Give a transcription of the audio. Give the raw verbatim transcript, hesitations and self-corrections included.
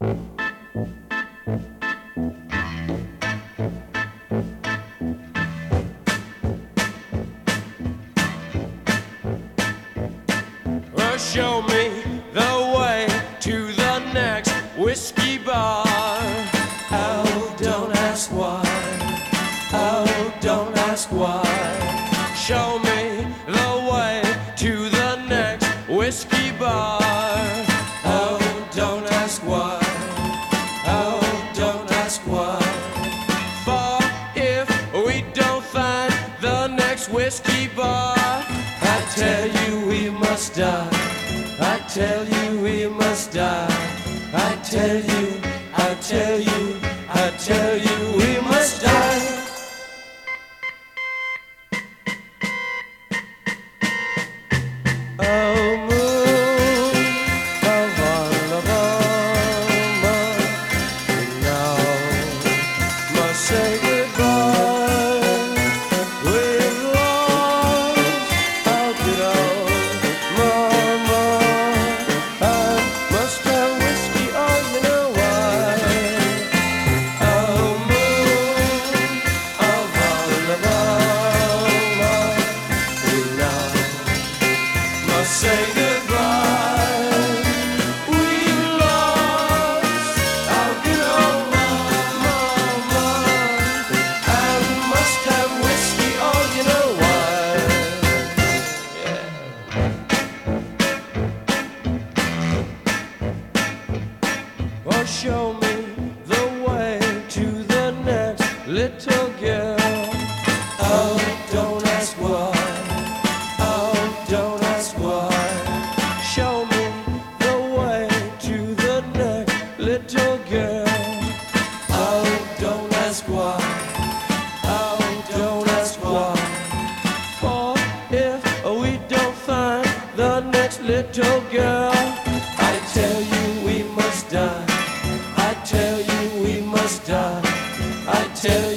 Well, show me the way to the next whiskey bar. Oh, don't ask why. Oh, don't ask why. Show me the way to the next whiskey bar. Oh, don't ask why. Oh, don't ask why. For if we don't find the next whiskey bar, I tell you we must die. I tell you we must die. I tell you, I tell you, I tell you we must die. Oh, moon of Alabama, now must say goodbye. We've lost our good old mama. I must have whiskey, oh, you know why. Oh, moon of Alabama, now must say goodbye. We've lost our good old mama, and must have whiskey, oh, you know why. Yeah. Oh, show me the way to the next little girl. Oh, don't ask why. Oh, don't ask why. Show me the way to the next little girl. Oh, don't ask why. Oh, don't ask why. For if we don't find the next little girl, I tell you we must die. I tell you we must die. I tell